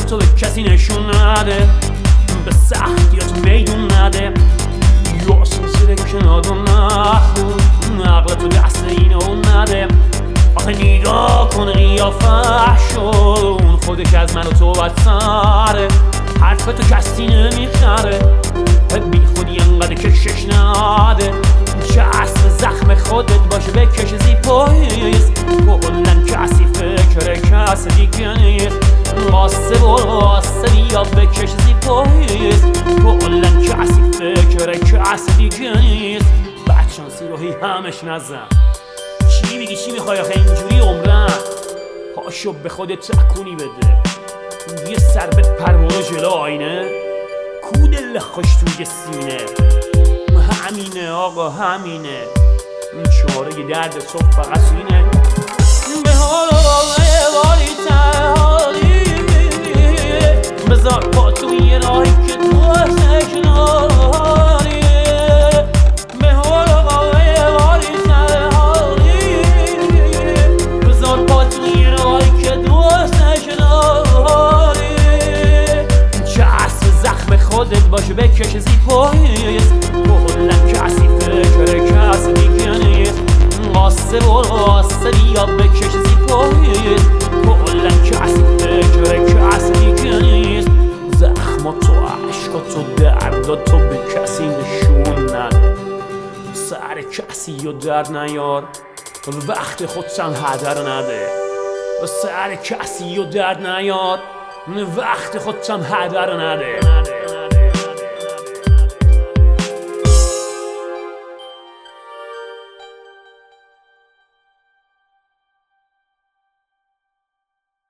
تو به کسی نشون نده، به سختیات میدون نده، یاسون زیر کناد و نخون، عقلتو دست اینو نده. آخه نگاه کن قیافه‌شون، خودش از من و تو بدتره، حرف تو کسی نمیخره، بی خودی انقدر کشش نده، چه اصل زخم خودت باشه بکش زیپاییست، کلن کسی فکر کس دیگه نیست، قاسه بیا بکش زیپاییست، کلن کسی فکر کس دیگه نیست. بدشانسی روحی همش نزن، چی میگی چی میخوای آخه اینجوری عمرن، پاشو به خودت تکونی بده، یه سر به پروانه جلو آینه، کودل خوش توی سینه، همینه آقا همینه، چاره درد صبح فقط اینه. به حال باری تنهایی بذار پا توی راهی که تو کناری، به حال باری تنهایی بذار پا توی راهی که تو کناری، چه اصل زخم خودت باشه بکش زیپاییست، کلن کسی فکر کسی دیگه نیست، قاسه بیا بکش زیپاییست، کلن کسی فکر کسی دیگه نیست. زخماتو عشقاتو درداتو به کسی نشون نده، سر کسی و در نیار، وقت خودشم هدر نده، سر کسی و درد نیار، وقت خودشم هدر نده.